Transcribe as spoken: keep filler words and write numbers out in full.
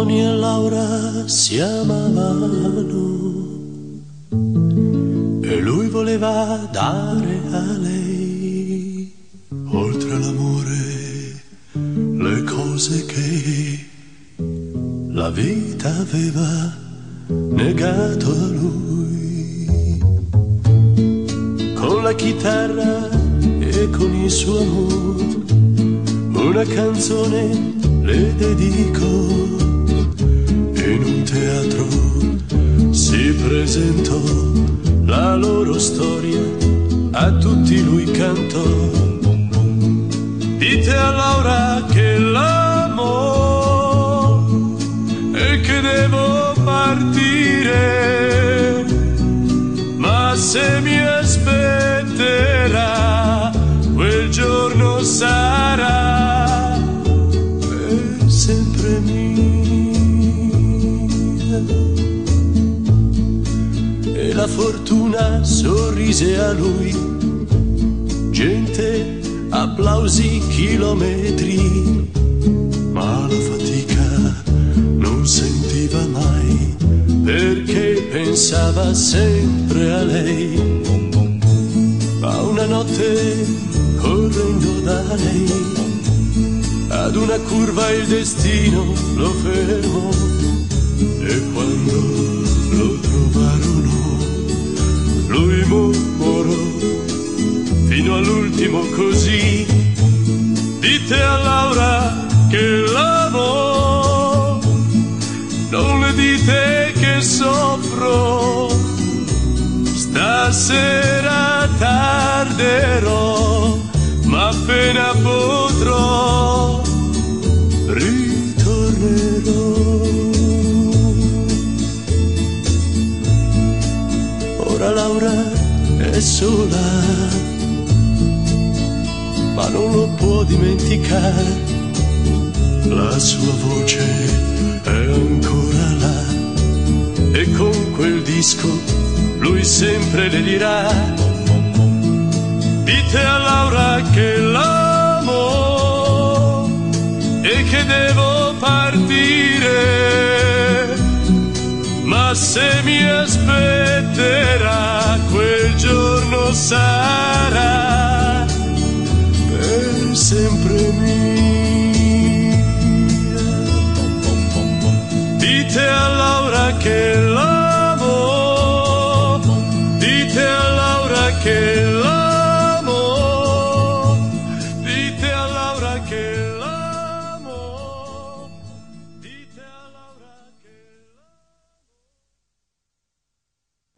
Tony e Laura si amavano e lui voleva dare a lei, oltre all'amore, le cose che la vita aveva negato a lui. Con la chitarra e con il suo amore una canzone le dedico. In un teatro si presentò la loro storia, a tutti lui cantò. Dite a Laura che l'amo e che devo partire, ma se mi aspetterà quel giorno sarà per sempre mia. E la fortuna sorrise a lui, gente, applausi, chilometri, ma la fatica non sentiva mai, perché pensava sempre a lei. Ma una notte, correndo da lei, ad una curva il destino lo fermò, e quando lo trovarono lui mormorò fino all'ultimo così: dite a Laura che l'amo, non le dite che soffro, stasera tarderò, ma appena potrò ritornerò. Ora Laura è sola, ma non lo può dimenticare, la sua voce è ancora là, e con quel disco lui sempre le dirà: dite a Laura che l'amo e che devo partire, ma se mi aspetterà quel giorno sarà per sempre mia. Dite a Laura che